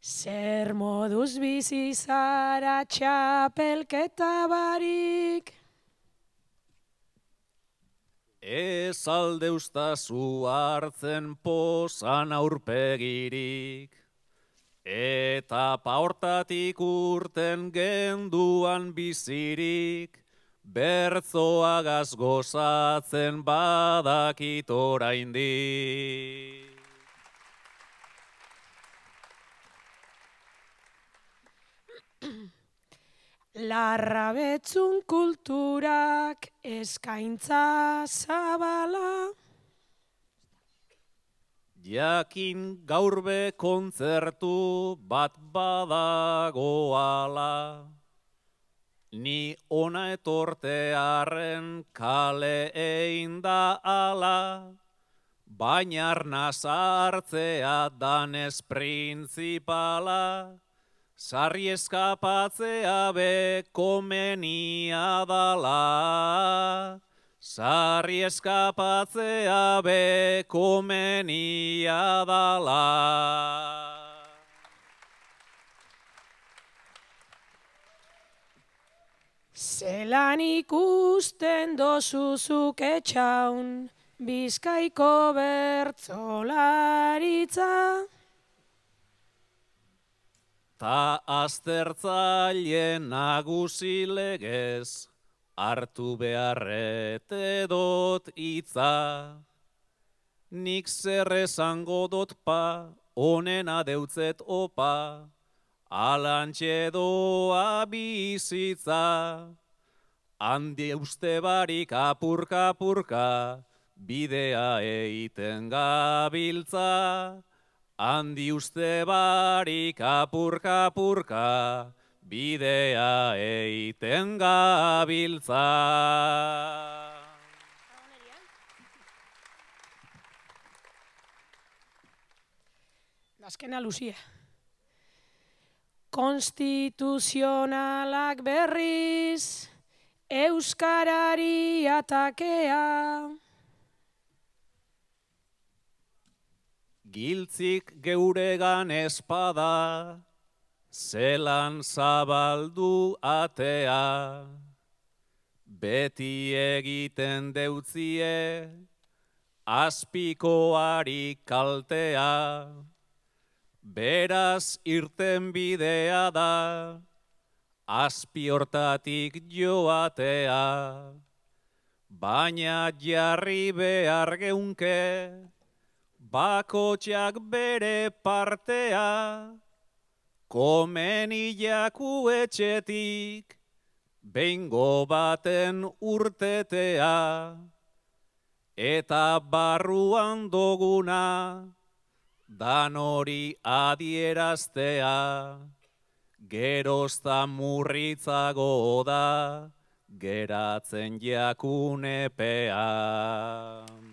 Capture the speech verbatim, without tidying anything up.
Zer moduz bizi zara txapelketa barik? Ez alde ustazu hartzen pozan aurpegirik, eta paortatik urten genduan bizirik, bertzoagaz gozatzen badakit oraindik. Larrabetzun kulturak eskaintza zabala. Jakin gaurbe kontzertu bat badagoala, ni ona etortearen kale egin da ala, baina arnaz hartzea danez printzipala, sarri eskapatzea be komenia dala. Sarri eskapatzea be komenia dala. Zelan ikusten dozuzuk etxaun Bizkaiko bertzolaritza? Ta aztertzaile nagusi legez, hartu beharrete dot hitza. Nik zer esango dot pa, onena deutzet opa, alantxe doa bizitza. Handi uste barik apurka-apurka, bidea eiten gabiltza. Handi uste barik apurka-apurka, bidea eiten gabiltza. Azkena Lucia. Konstituzionalak berriz, euskarari atakea. Giltzik geuregan espada, zelan zabaldu atea. Beti egiten deutzie, azpikoari kaltea. Beraz irten bidea da, azpi hortatik joatea. Baina jarri behar geunke, bakotxak bere partea, komeni jaku etxetik, behingo baten urtetea, eta barruan doguna, dan hori adieraztea, gerozta murritzago da, geratzen jakunepea.